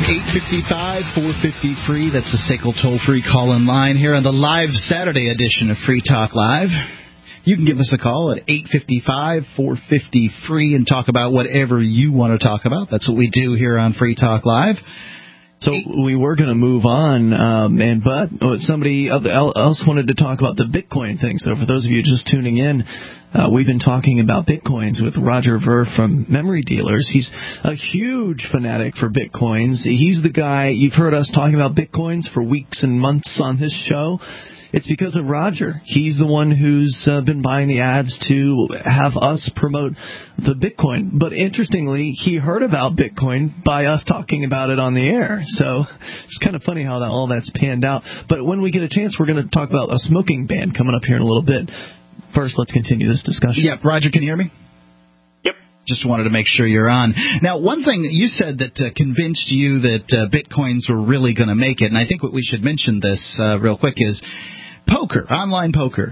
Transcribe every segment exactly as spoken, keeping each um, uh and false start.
eight five five, four five zero, free. That's the S A C L toll-free call-in line here on the live Saturday edition of Free Talk Live. You can give us a call at eight five five, four five zero, free and talk about whatever you want to talk about. That's what we do here on Free Talk Live. So we were going to move on, um, and but somebody else wanted to talk about the Bitcoin thing. So for those of you just tuning in, uh, we've been talking about Bitcoins with Roger Ver from Memory Dealers. He's a huge fanatic for Bitcoins. He's the guy, you've heard us talking about Bitcoins for weeks and months on this show. It's because of Roger. He's the one who's uh, been buying the ads to have us promote the Bitcoin. But interestingly, he heard about Bitcoin by us talking about it on the air. So it's kind of funny how that, all that's panned out. But when we get a chance, we're going to talk about a smoking ban coming up here in a little bit. First, let's continue this discussion. Yep. Roger, can you hear me? Yep. Just wanted to make sure you're on. Now, one thing that you said that uh, convinced you that uh, Bitcoins were really going to make it, and I think what we should mention this uh, real quick is poker, online poker.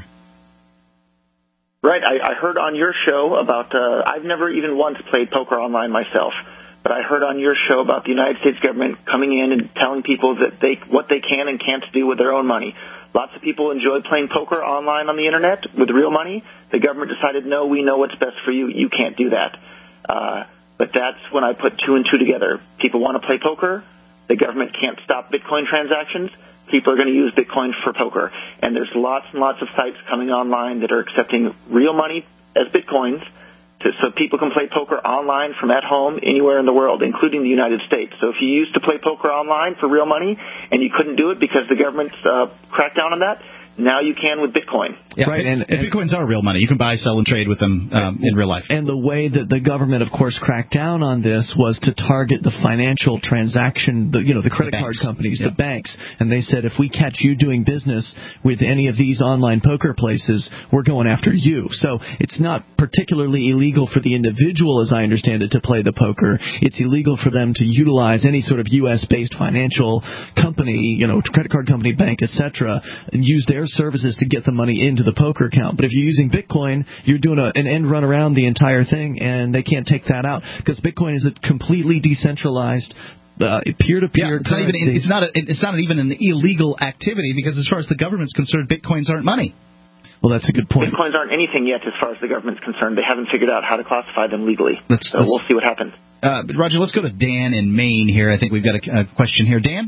Right. I, I heard on your show about, uh, I've never even once played poker online myself, but I heard on your show about the United States government coming in and telling people that they what they can and can't do with their own money. Lots of people enjoy playing poker online on the Internet with real money. The government decided, no, we know what's best for you. You can't do that. Uh, but that's when I put two and two together. People want to play poker. The government can't stop Bitcoin transactions. People are going to use Bitcoin for poker. And there's lots and lots of sites coming online that are accepting real money as Bitcoins to, so people can play poker online from at home anywhere in the world, including the United States. So if you used to play poker online for real money and you couldn't do it because the government uh, cracked down on that, now you can with Bitcoin. Yeah, right. And, and Bitcoins are real money. You can buy, sell, and trade with them um, in real life. And the way that the government, of course, cracked down on this was to target the financial transaction, the, you know, the credit the card companies, yeah. the banks. And they said, if we catch you doing business with any of these online poker places, we're going after you. So it's not particularly illegal for the individual, as I understand it, to play the poker. It's illegal for them to utilize any sort of U S-based financial company, you know, credit card company, bank, et cetera, and use their services to get the money into the poker account. But if you're using Bitcoin, you're doing a, an end run around the entire thing, and they can't take that out because Bitcoin is a completely decentralized uh, peer-to-peer yeah, it's currency. Not even, it's not a, it's not even an illegal activity because as far as the government's concerned, Bitcoins aren't money. Well, that's a good point. Bitcoins aren't anything yet as far as the government's concerned. They haven't figured out how to classify them legally. Let's, so let's, we'll see what happens. Uh, Roger, let's go to Dan in Maine here. I think we've got a, a question here. Dan?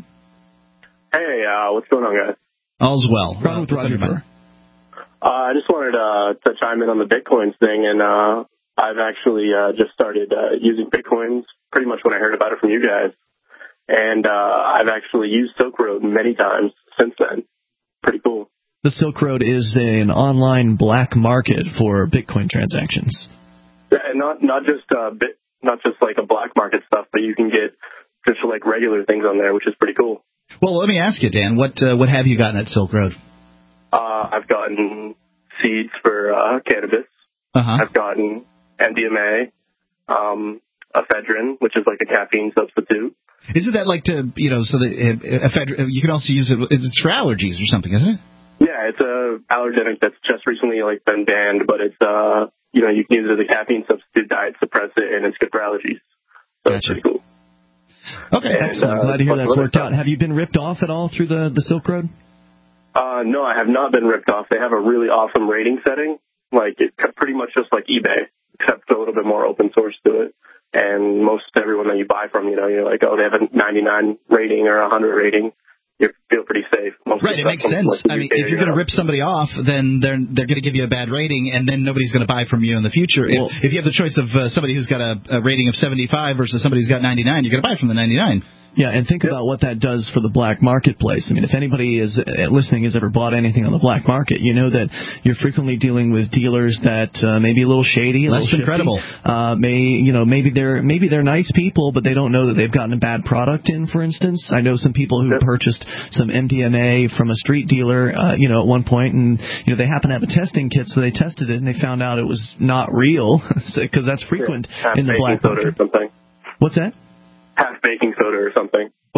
Hey, uh, what's going on, guys? All's well. Uh, Roger. Uh, I just wanted uh, to chime in on the Bitcoins thing, and uh, I've actually uh, just started uh, using Bitcoins pretty much when I heard about it from you guys. And uh, I've actually used Silk Road many times since then. Pretty cool. The Silk Road is an online black market for Bitcoin transactions. Yeah, and not not just uh, bit, not just like a black market stuff, but you can get just like regular things on there, which is pretty cool. Well, let me ask you, Dan, what uh, what have you gotten at Silk Road? Uh, I've gotten seeds for uh, cannabis. Uh-huh. I've gotten M D M A, um, ephedrine, which is like a caffeine substitute. Isn't that like to, you know, so that uh, ephedrine, you can also use it, it's for allergies or something, isn't it? Yeah, it's a allergenic that's just recently like been banned, but it's, uh, you know, you can use it as a caffeine substitute, diet suppress it, and it's good for allergies. So gotcha. It's pretty cool. Okay, and, excellent. Uh, Glad to hear that's worked out. Have you been ripped off at all through the, the Silk Road? Uh, no, I have not been ripped off. They have a really awesome rating setting, like it's pretty much just like eBay, except a little bit more open source to it. And most everyone that you buy from, you know, you're like, oh, they have a ninety-nine rating or a one hundred rating. You feel pretty safe. Most right, it makes sense. Like I mean, if you're going to rip somebody off, then they're they're going to give you a bad rating, and then nobody's going to buy from you in the future. Well, if, if you have the choice of uh, somebody who's got a, a rating of seventy-five versus somebody who's got ninety-nine, you're going to buy from the ninety-nine. Yeah, and think about what that does for the black marketplace. I mean, if anybody is uh, listening has ever bought anything on the black market, you know that you're frequently dealing with dealers that uh, may be a little shady, a less little than credible. Uh, may you know maybe they're maybe they're nice people, but they don't know that they've gotten a bad product in. For instance, I know some people who purchased some M D M A from a street dealer, uh, you know, at one point, and you know they happened to have a testing kit, so they tested it and they found out it was not real because that's frequent yeah, in the black market. Or something. What's that? Half baking soda or something. Or what? Or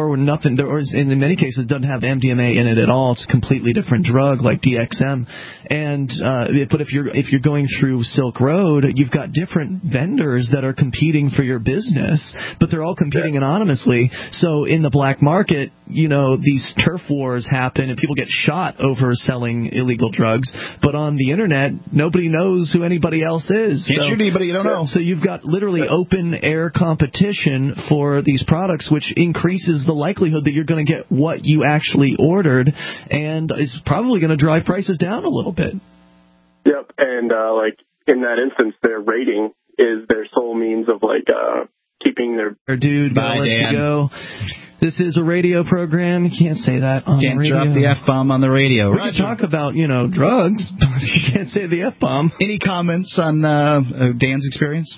or nothing, or in many cases doesn't have M D M A in it at all. It's a completely different drug like D X M. And uh, but if you're if you're going through Silk Road, you've got different vendors that are competing for your business, but they're all competing yeah. anonymously. So in the black market, you know, these turf wars happen and people get shot over selling illegal drugs. But on the internet, nobody knows who anybody else is. Can't so, shoot anybody you don't so, know. So you've got literally open air competition for these products, which increases the likelihood that you're going to get what you actually ordered, and is probably going to drive prices down a little bit. Yep, and uh, like in that instance, their rating is their sole means of like uh, keeping their. Dude, Bye, gotta let Dan. you go. This is a radio program. You can't say that on can't the radio. Can't drop the F-bomb on the radio. We Roger. can talk about, you know, drugs, but you can't say the F-bomb. Any comments on uh, Dan's experience?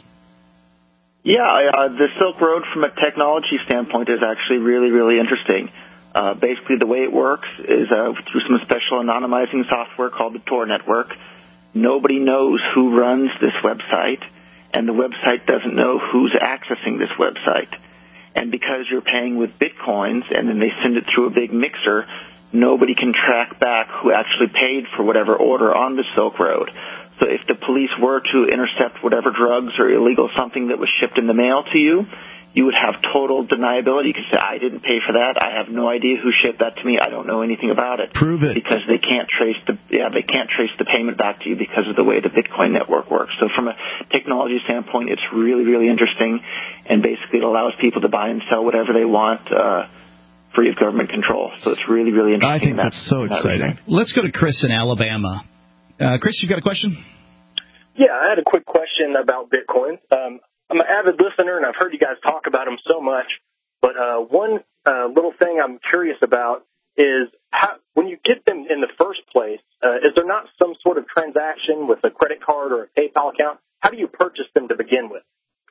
Yeah, uh, the Silk Road from a technology standpoint is actually really, really interesting. Uh, basically, the way it works is uh, through some special anonymizing software called the Tor network. Nobody knows who runs this website, and the website doesn't know who's accessing this website. And because you're paying with bitcoins and then they send it through a big mixer, nobody can track back who actually paid for whatever order on the Silk Road. So if the police were to intercept whatever drugs or illegal something that was shipped in the mail to you, you would have total deniability. You could say, I didn't pay for that. I have no idea who shipped that to me. I don't know anything about it. Prove it. Because they can't trace the yeah, they can't trace the payment back to you because of the way the Bitcoin network works. So from a technology standpoint, it's really, really interesting, and basically it allows people to buy and sell whatever they want, uh, free of government control. So it's really, really interesting. I think that, that's so exciting. That Let's go to Chris in Alabama. Uh, Chris, you got a question? Yeah, I had a quick question about Bitcoin. Um, I'm an avid listener, and I've heard you guys talk about them so much. But uh, one uh, little thing I'm curious about is how, when you get them in the first place, uh, is there not some sort of transaction with a credit card or a PayPal account? How do you purchase them to begin with?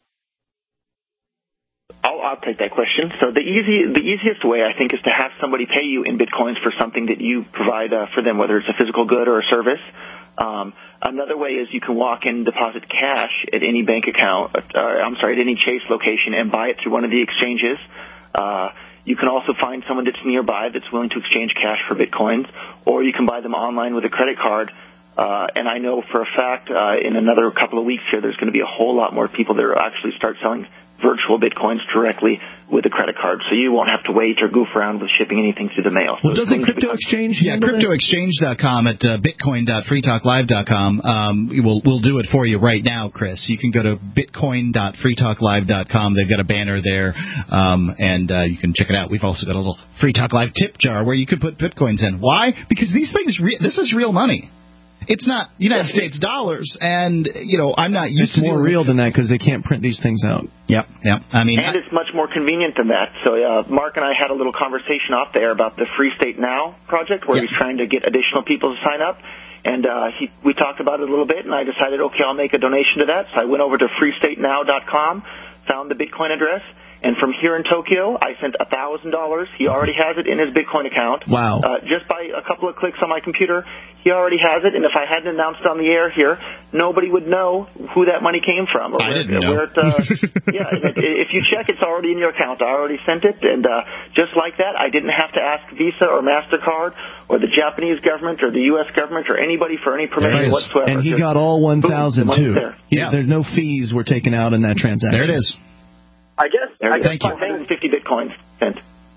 I'll, I'll take that question. So the easy, the easiest way, I think, is to have somebody pay you in Bitcoins for something that you provide uh, for them, whether it's a physical good or a service. Um, another way is you can walk in and deposit cash at any bank account, uh, I'm sorry, at any Chase location and buy it through one of the exchanges. Uh, you can also find someone that's nearby that's willing to exchange cash for Bitcoins, or you can buy them online with a credit card. Uh, and I know for a fact uh, in another couple of weeks here, there's going to be a whole lot more people that will actually start selling virtual Bitcoins directly with a credit card, so you won't have to wait or goof around with shipping anything through the mail. Well, so doesn't Crypto Exchange Yeah, handle crypto exchange dot com at uh, bitcoin dot free talk live dot com. Um, we'll, we'll do it for you right now, Chris. You can go to bitcoin dot free talk live dot com. They've got a banner there, um, and uh, you can check it out. We've also got a little Free Talk Live tip jar where you can put Bitcoins in. Why? Because these things, re- this is real money. It's not United States dollars, and, you know, I'm not used it's to... It's more real than that because they can't print these things out. Yep, yep. I mean, and I, it's much more convenient than that. So uh, Mark and I had a little conversation off there about the Free State Now project, where yep. he's trying to get additional people to sign up. And uh, he, we talked about it a little bit, and I decided, okay, I'll make a donation to that. So I went over to free state now dot com, found the Bitcoin address, and from here in Tokyo, I sent one thousand dollars. He already has it in his Bitcoin account. Wow. Uh, just by a couple of clicks on my computer, he already has it. And if I hadn't announced it on the air here, nobody would know who that money came from. Or I where, didn't know. Where it, uh, yeah, and it, if you check, it's already in your account. I already sent it. And uh, just like that, I didn't have to ask Visa or MasterCard or the Japanese government or the U S government or anybody for any permission whatsoever. And he just, got all one thousand, boom, too. there. Yeah. There's no fees were taken out in that transaction. there it is. I guess. I guess Thank you. my one hundred fifty Bitcoins sent.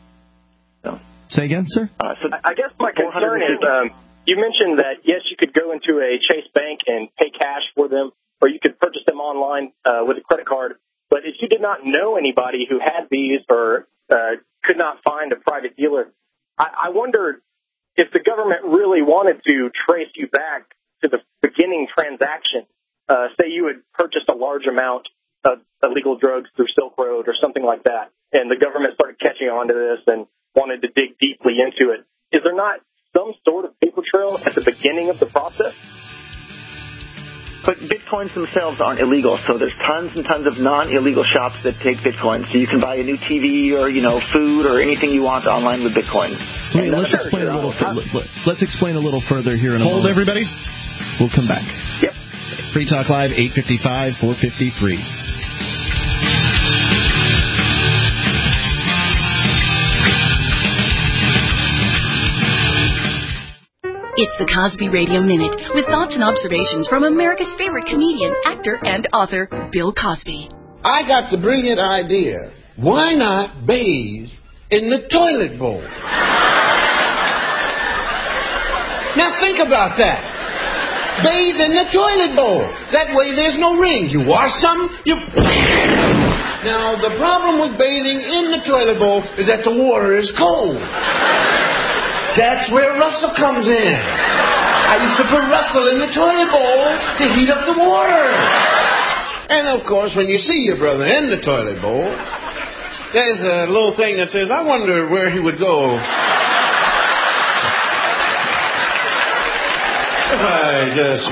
So, Say again, sir? uh, so I guess my concern is, um, you mentioned that, yes, you could go into a Chase Bank and pay cash for them, or you could purchase them online uh, with a credit card. But if you did not know anybody who had these or uh, could not find a private dealer, I, I wonder if the government really wanted to trace you back to the beginning transaction. Uh, say you had purchased a large amount of illegal drugs through Silk Road or something like that, and the government started catching on to this and wanted to dig deeply into it. Is there not some sort of paper trail at the beginning of the process? But Bitcoins themselves aren't illegal, so there's tons and tons of non-illegal shops that take Bitcoins. So you can buy a new T V or, you know, food or anything you want online with Bitcoins. Wait, let's, explain a little, let's explain a little further here in a Hold, moment. everybody. We'll come back. Yep. Free Talk Live, eight fifty-five, four fifty-three. It's the Cosby Radio Minute with thoughts and observations from America's favorite comedian, actor, and author, Bill Cosby. I got the brilliant idea. Why not bathe in the toilet bowl? Now think about that. Bathe in the toilet bowl. That way there's no ring. You wash some, you... Now, the problem with bathing in the toilet bowl is that the water is cold. That's where Russell comes in. I used to put Russell in the toilet bowl to heat up the water. And, of course, when you see your brother in the toilet bowl, there's a little thing that says, I wonder where he would go if I just...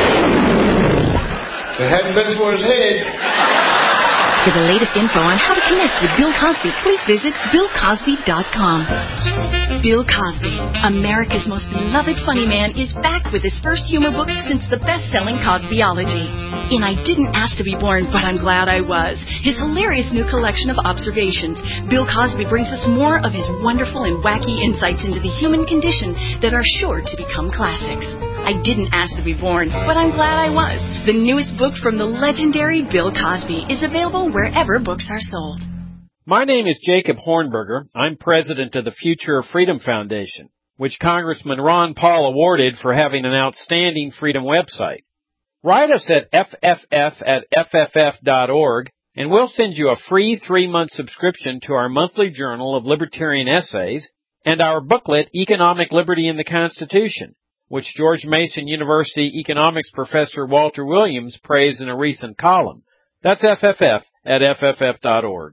If it hadn't been for his head... For the latest info on how to connect with Bill Cosby, please visit bill cosby dot com. Bill Cosby, America's most beloved funny man, is back with his first humor book since the best-selling Cosbyology. In I Didn't Ask to Be Born, But I'm Glad I Was, his hilarious new collection of observations, Bill Cosby brings us more of his wonderful and wacky insights into the human condition that are sure to become classics. I Didn't Ask to Be Born, But I'm Glad I Was, the newest book from the legendary Bill Cosby, is available wherever books are sold. My name is Jacob Hornberger. I'm president of the Future of Freedom Foundation, which Congressman Ron Paul awarded for having an outstanding freedom website. Write us at f f f at f f f dot org, and we'll send you a free three-month subscription to our monthly journal of libertarian essays and our booklet, Economic Liberty in the Constitution, which George Mason University economics professor Walter Williams praised in a recent column. That's F F F at f f f dot org.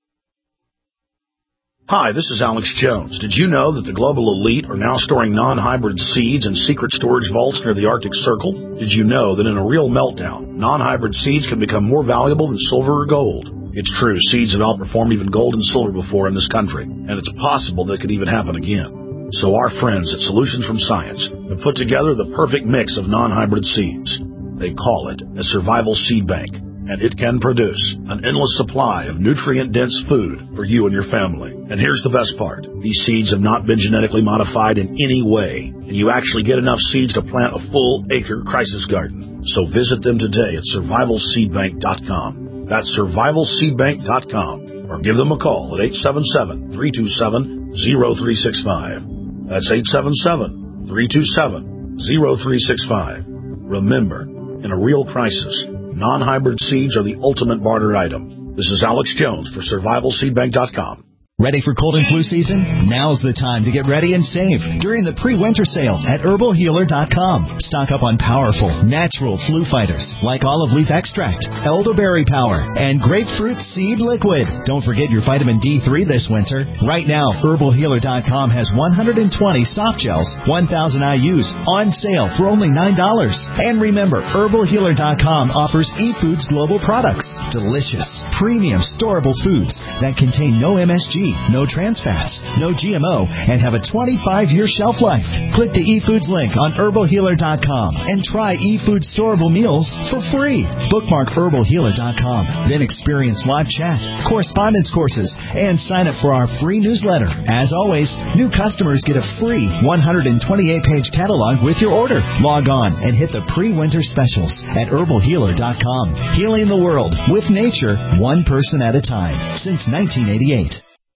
Hi, this is Alex Jones. Did you know that the global elite are now storing non-hybrid seeds in secret storage vaults near the Arctic Circle? Did you know that in a real meltdown, non-hybrid seeds can become more valuable than silver or gold? It's true, seeds have outperformed even gold and silver before in this country, and it's possible that could even happen again. So our friends at Solutions from Science have put together the perfect mix of non-hybrid seeds. They call it a survival seed bank, and it can produce an endless supply of nutrient-dense food for you and your family. And here's the best part. These seeds have not been genetically modified in any way, and you actually get enough seeds to plant a full-acre crisis garden. So visit them today at survival seed bank dot com. That's survival seed bank dot com. Or give them a call at eight seven seven, three two seven, zero three six five. That's eight seven seven, three two seven, zero three six five. Remember, in a real crisis, non-hybrid seeds are the ultimate barter item. This is Alex Jones for survival seed bank dot com. Ready for cold and flu season? Now's the time to get ready and save during the pre-winter sale at herbal healer dot com. Stock up on powerful, natural flu fighters like olive leaf extract, elderberry power, and grapefruit seed liquid. Don't forget your vitamin D three this winter. Right now, herbal healer dot com has one hundred twenty soft gels, one thousand I U's on sale for only nine dollars. And remember, herbal healer dot com offers eFoods Global products. Delicious, premium, storable foods that contain no M S G, no trans fats, no G M O, and have a twenty-five year shelf life. Click the eFoods link on herbal healer dot com and try eFoods storable meals for free. Bookmark herbal healer dot com, then experience live chat, correspondence courses, and sign up for our free newsletter. As always, new customers get a free one hundred twenty-eight page catalog with your order. Log on and hit the pre-winter specials at herbal healer dot com. Healing the world with nature, one person at a time, since nineteen eighty-eight.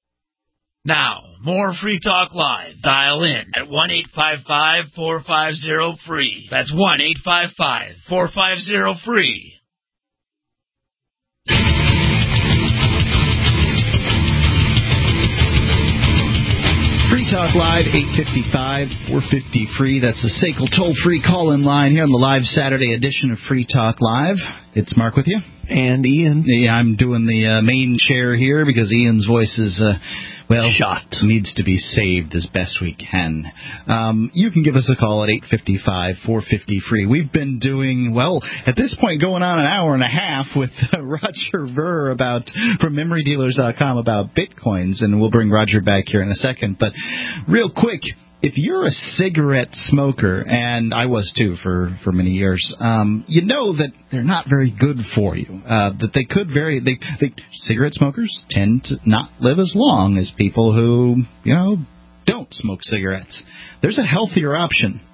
Now, more Free Talk Live. Dial in at one eight five five, four five zero, free. That's one eight five five, four five zero, free. Free Talk Live, eight five five, four five zero, free. That's the S A C L toll-free call-in line here on the live Saturday edition of Free Talk Live. It's Mark with you. And Ian. Yeah, I'm doing the uh, main chair here because Ian's voice is, uh, well, shot. Needs to be saved as best we can. Um, you can give us a call at eight five five, four five zero, free. We've been doing, well, at this point, going on an hour and a half with uh, Roger Ver about from memory dealers dot com about Bitcoins, and we'll bring Roger back here in a second. But real quick, if you're a cigarette smoker, and I was too for, for many years, um, you know that they're not very good for you. Uh, that they could very, they, they, cigarette smokers tend to not live as long as people who, you know, don't smoke cigarettes. There's a healthier option.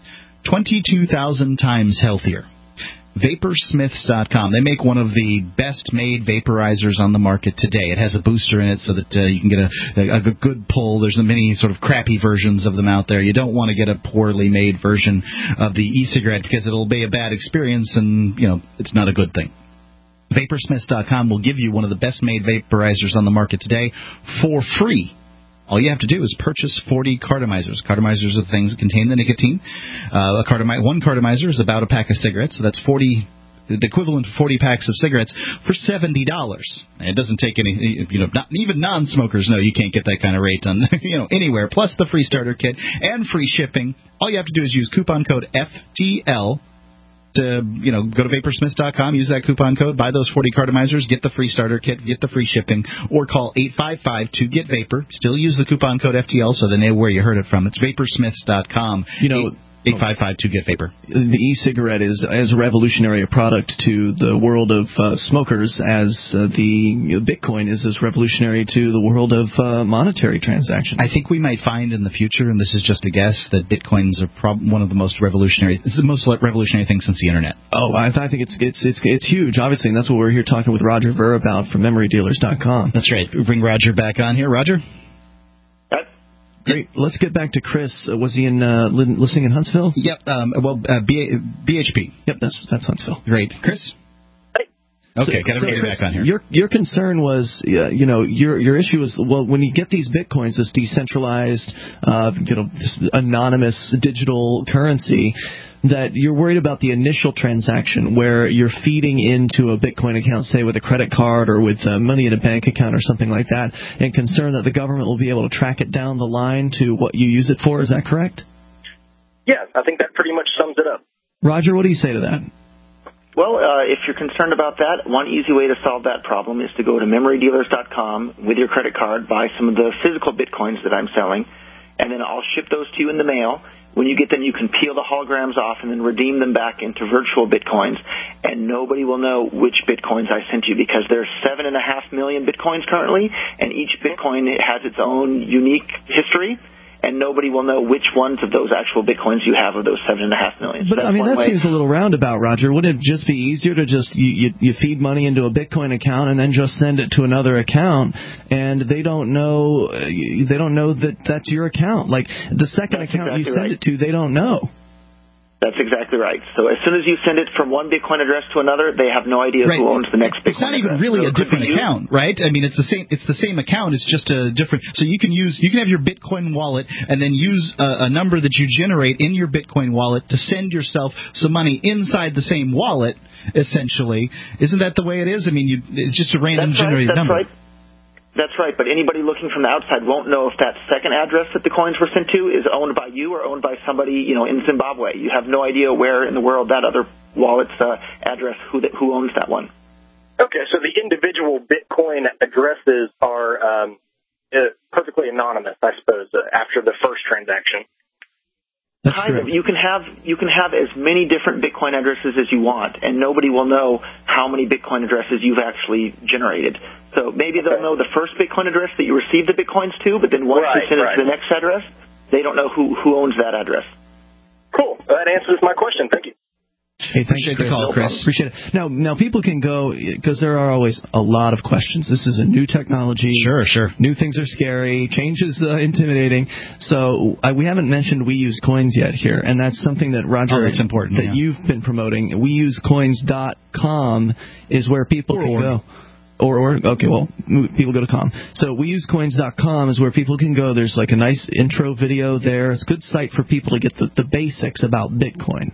twenty-two thousand times healthier. Vaporsmiths dot com. They make one of the best-made vaporizers on the market today. It has a booster in it so that uh, you can get a, a, a good pull. There's many sort of crappy versions of them out there. You don't want to get a poorly made version of the e-cigarette because it'll be a bad experience and, you know, it's not a good thing. Vaporsmiths dot com will give you one of the best-made vaporizers on the market today for free. All you have to do is purchase forty cartomizers. Cartomizers are the things that contain the nicotine. Uh, a cartomi- one cartomizer is about a pack of cigarettes, so that's forty, the equivalent of forty packs of cigarettes for seventy dollars. It doesn't take any, you know, not, even non-smokers know you can't get that kind of rate on, you know, anywhere. Plus the free starter kit and free shipping. All you have to do is use coupon code F T L. To, you know, go to Vaporsmiths dot com, use that coupon code, buy those forty cartomizers, get the free starter kit, get the free shipping, or call eight five five two get vapor. Still use the coupon code F T L so they know where you heard it from. It's Vaporsmiths dot com. You know, eight five five two get vapor. The e-cigarette is as revolutionary a product to the world of uh, smokers as uh, the Bitcoin is as revolutionary to the world of uh, monetary transactions. I think we might find in the future, and this is just a guess, that Bitcoins are prob- one of the most revolutionary. It's the most revolutionary thing since the internet. Oh, I, I think it's it's it's it's huge, obviously, and that's what we're here talking with Roger Ver about from memory dealers dot com. That's right. We bring Roger back on here. Roger. Great. Let's get back to Chris. Uh, was he in uh, li- listening in Huntsville? Yep. Um, well, uh, B- BHP. Yep, that's that's Huntsville. Great. Chris? Hey. Okay, so, got everybody so Chris, back on here. Your your concern was, uh, you know, your your issue was, well, when you get these bitcoins, this decentralized, uh, you know, this anonymous digital currency, that you're worried about the initial transaction where you're feeding into a Bitcoin account, say with a credit card or with uh, money in a bank account or something like that, and concerned that the government will be able to track it down the line to what you use it for. Is that correct? Yeah, I think that pretty much sums it up. Roger, what do you say to that? Well, uh, if you're concerned about that, one easy way to solve that problem is to go to memory dealers dot com with your credit card, buy some of the physical Bitcoins that I'm selling, and then I'll ship those to you in the mail. When you get them, you can peel the holograms off and then redeem them back into virtual Bitcoins, and nobody will know which Bitcoins I sent you because there's seven and a half million Bitcoins currently, and each Bitcoin has its own unique history, and nobody will know which ones of those actual Bitcoins you have of those seven and a half million. But, so I mean, that way. seems a little roundabout, Roger. Wouldn't it just be easier to just, you, you, you feed money into a Bitcoin account and then just send it to another account, and they don't know, uh, they don't know that that's your account? Like, the second That's account exactly you send right. it to, they don't know. That's exactly right. So as soon as you send it from one Bitcoin address to another, they have no idea Right. who owns the next Bitcoin It's not even address. really So a different account, right? I mean, it's the same. It's the same account. It's just a different. So you can use. You can have your Bitcoin wallet and then use a, a number that you generate in your Bitcoin wallet to send yourself some money inside the same wallet. Essentially, isn't that the way it is? I mean, you, it's just a random That's right, generated that's number. Right. That's right, but anybody looking from the outside won't know if that second address that the coins were sent to is owned by you or owned by somebody, you know, in Zimbabwe. You have no idea where in the world that other wallet's uh, address, who that, who owns that one. Okay, so the individual Bitcoin addresses are um, uh, perfectly anonymous, I suppose, uh, after the first transaction. That's kind correct. of. You can have you can have as many different Bitcoin addresses as you want, and nobody will know how many Bitcoin addresses you've actually generated. So maybe they'll know the first Bitcoin address that you received the Bitcoins to, but then once Right, you send right. it to the next address, they don't know who who owns that address. Cool. That answers my question. Thank you. Hey, thanks, Appreciate Chris. the call, Chris. Appreciate it. Now, now people can go, because there are always a lot of questions. This is a new technology. Sure, sure. New things are scary. Change is uh, intimidating. So uh, we haven't mentioned We Use Coins yet here, and that's something that Roger, Oh, that's important, that yeah. you've been promoting. we use coins dot com is where people Or can org. go. Or, or okay, well, people go to com. So we use coins dot com is where people can go. There's like a nice intro video there. It's a good site for people to get the, the basics about Bitcoin.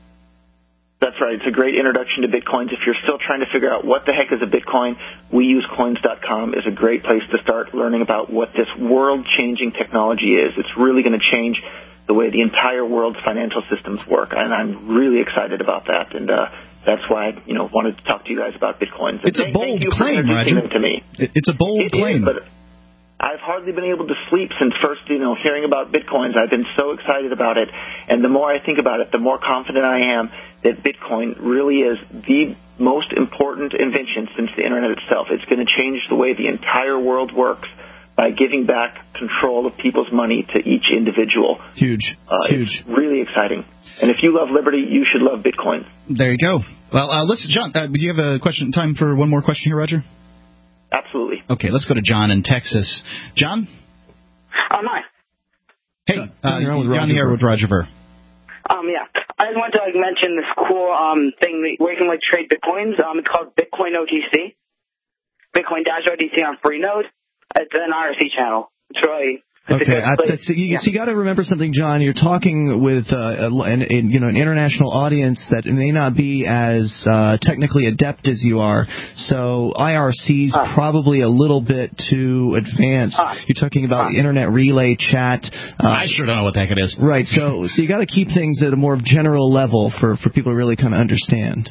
That's right. It's a great introduction to Bitcoins. If you're still trying to figure out what the heck is a Bitcoin, we use coins dot com is a great place to start learning about what this world-changing technology is. It's really going to change the way the entire world's financial systems work, and I'm really excited about that. And uh, that's why I, you know, wanted to talk to you guys about Bitcoins. And It's a thank, bold thank you claim, for introducing Roger. them to me. It's a bold It claim. is, but I've hardly been able to sleep since first, you know, hearing about Bitcoins. I've been so excited about it, and the more I think about it, the more confident I am that Bitcoin really is the most important invention since the Internet itself. It's going to change the way the entire world works by giving back control of people's money to each individual. Huge. Uh, Huge. It's really exciting. And if you love liberty, you should love Bitcoin. There you go. Well, uh, let's, John, uh, do you have a question? Time for one more question here, Roger? Absolutely. Okay, let's go to John in Texas. John? Um, hi. Hey, uh, you're on the air with Roger Ver. Um, yeah. I just wanted to like mention this cool um thing that where you can like trade bitcoins. Um, it's called Bitcoin O T C. Bitcoin Dash O T C on Freenode. It's an I R C channel. It's really Okay, I, that's, you, yeah. so you got to remember something, John. You're talking with uh, an, an, you know, an international audience that may not be as uh, technically adept as you are. So I R C's uh. probably a little bit too advanced. Uh. You're talking about uh. internet relay chat. Uh, I sure don't know what the heck it is. Right. So so you got to keep things at a more general level for for people to really kind of understand.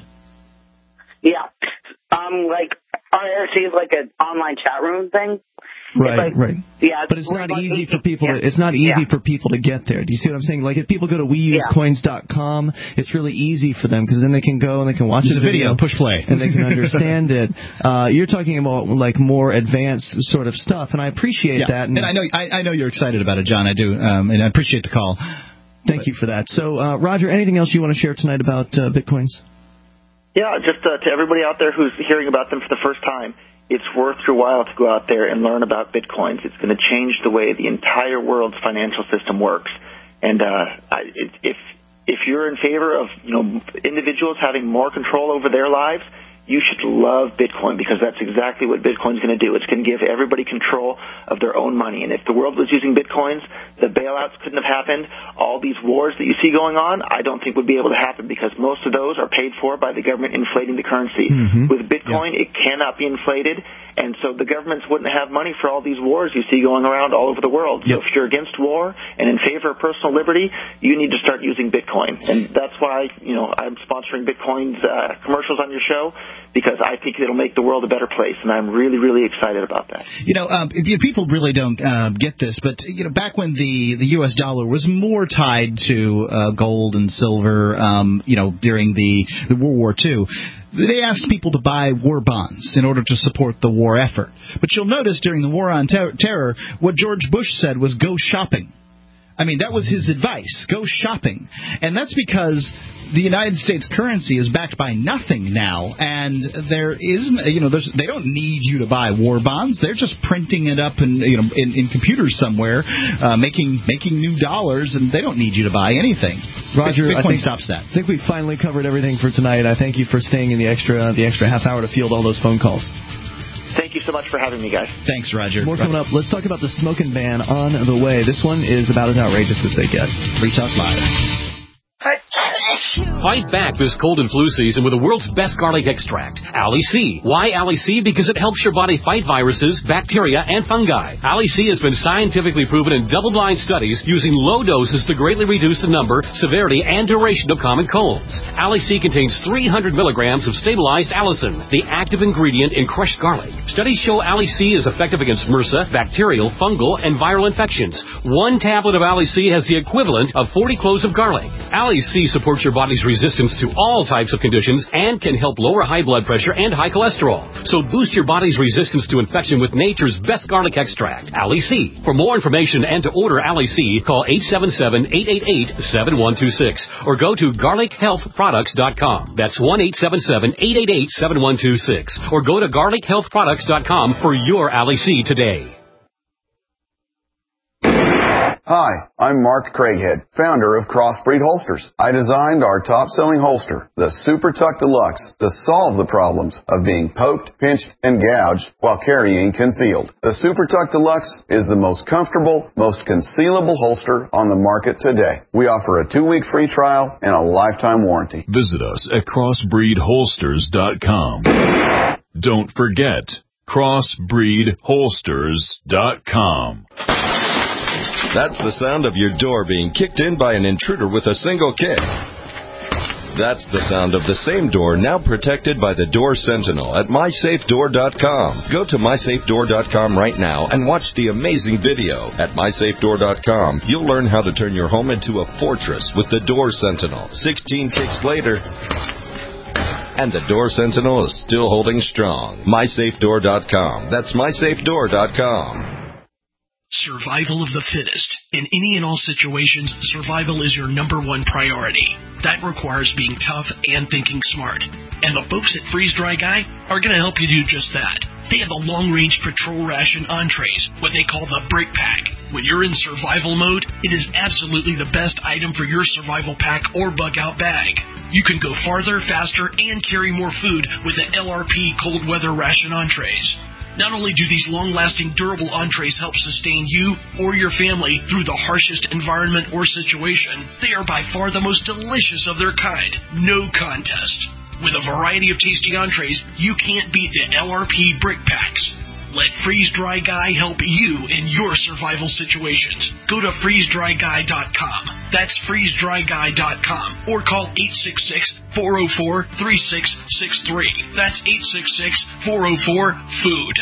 Yeah. Um, like I R C is like an online chat room thing. Right, like, right. Yeah, but it's not easy for people. To, it's not easy yeah. for people to get there. Do you see what I'm saying? Like if people go to we use coins dot com, it's really easy for them because then they can go and they can watch the video, video, push play, and they can understand it. Uh, you're talking about like more advanced sort of stuff, and I appreciate yeah. that. And, and I know, I, I know you're excited about it, John. I do, um, and I appreciate the call. Thank but. you for that. So, uh, Roger, anything else you want to share tonight about uh, Bitcoins? Yeah, just uh, to everybody out there who's hearing about them for the first time. It's worth your while to go out there and learn about Bitcoins. It's going to change the way the entire world's financial system works. And uh, if if you're in favor of you know individuals having more control over their lives, you should love Bitcoin because that's exactly what Bitcoin's going to do. It's going to give everybody control of their own money. And if the world was using Bitcoins, the bailouts couldn't have happened. All these wars that you see going on, I don't think would be able to happen because most of those are paid for by the government inflating the currency. Mm-hmm. With Bitcoin, yeah. it cannot be inflated, and so the governments wouldn't have money for all these wars you see going around all over the world. Yep. So if you're against war and in favor of personal liberty, you need to start using Bitcoin. And that's why, you know, I'm sponsoring Bitcoin's uh, commercials on your show, because I think it'll make the world a better place, and I'm really, really excited about that. You know, um, people really don't uh, get this, but, you know, back when the, the U S dollar was more tied to uh, gold and silver, um, you know, during the, the World War Two, they asked people to buy war bonds in order to support the war effort. But you'll notice during the War on ter- Terror, what George Bush said was go shopping. I mean, that was his advice. Go shopping. And that's because the United States currency is backed by nothing now, and there isn't, you know, there's, they don't need you to buy war bonds. They're just printing it up in, you know, in, in computers somewhere, uh, making making new dollars, and they don't need you to buy anything. Roger, Bitcoin I think, stops that. I think we finally covered everything for tonight. I thank you for staying in the extra the extra half hour to field all those phone calls. Thank you so much for having me, guys. Thanks, Roger. More coming up. Let's talk about the smoking ban on the way. This one is about as outrageous as they get. Free Talk Live. Fight back this cold and flu season with the world's best garlic extract, Ali C. Why Ali C? Because it helps your body fight viruses, bacteria, and fungi. Ali C has been scientifically proven in double-blind studies using low doses to greatly reduce the number, severity, and duration of common colds. Ali C contains three hundred milligrams of stabilized allicin, the active ingredient in crushed garlic. Studies show Ali C is effective against MRSA, bacterial, fungal, and viral infections. One tablet of Ali C has the equivalent of forty cloves of garlic. Ali C supports your body's resistance to all types of conditions and can help lower high blood pressure and high cholesterol. So boost your body's resistance to infection with nature's best garlic extract, Ali C. For more information and to order Ali C, call eight seven seven, eight eight eight, seven one two six or go to garlic health products dot com. That's one eight seven seven, eight eight eight, seven one two six or go to garlic health products dot com for your Ali C today. Hi, I'm Mark Craighead, founder of Crossbreed Holsters. I designed our top-selling holster, the Super Tuck Deluxe, to solve the problems of being poked, pinched, and gouged while carrying concealed. The Super Tuck Deluxe is the most comfortable, most concealable holster on the market today. We offer a two-week free trial and a lifetime warranty. Visit us at crossbreed holsters dot com. Don't forget, crossbreed holsters dot com. That's the sound of your door being kicked in by an intruder with a single kick. That's the sound of the same door now protected by the Door Sentinel at my safe door dot com. Go to my safe door dot com right now and watch the amazing video. At my safe door dot com, you'll learn how to turn your home into a fortress with the Door Sentinel. sixteen kicks later, and the Door Sentinel is still holding strong. my safe door dot com. That's my safe door dot com. Survival of the fittest. In any and all situations, survival is your number one priority. That requires being tough and thinking smart. And the folks at Freeze Dry Guy are going to help you do just that. They have the long-range patrol ration entrees, what they call the Brick Pack. When you're in survival mode, it is absolutely the best item for your survival pack or bug-out bag. You can go farther, faster, and carry more food with the L R P cold weather ration entrees. Not only do these long-lasting, durable entrees help sustain you or your family through the harshest environment or situation, they are by far the most delicious of their kind. No contest. With a variety of tasty entrees, you can't beat the L R P Brick Packs. Let Freeze Dry Guy help you in your survival situations. Go to freeze dry guy dot com. That's freeze dry guy dot com. Or call eight six six, four oh four, three six six three. That's eight six six, four oh four, food.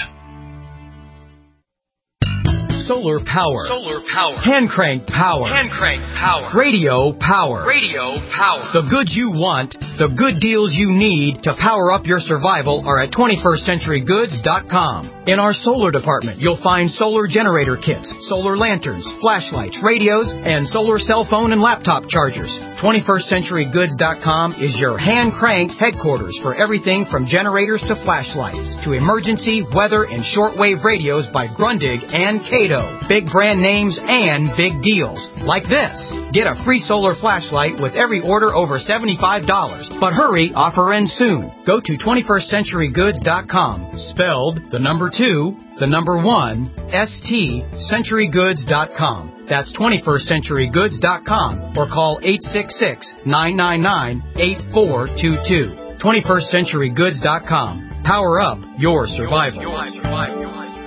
Solar power. Solar power. Hand crank power. Hand crank power. Radio power. Radio power. The goods you want, the good deals you need to power up your survival are at twenty-first century goods dot com. In our solar department, you'll find solar generator kits, solar lanterns, flashlights, radios, and solar cell phone and laptop chargers. twenty-first century goods dot com is your hand crank headquarters for everything from generators to flashlights to emergency, weather, and shortwave radios by Grundig and Cato. Big brand names and big deals. Like this. Get a free solar flashlight with every order over seventy-five dollars. But hurry, offer ends soon. Go to twenty-first century goods dot com. Spelled the number two, the number one, S T, century goods dot com. That's twenty-first century goods dot com. Or call eight six six, nine nine nine, eight four two two. twenty-first century goods dot com. Power up your survival. Your, your survival.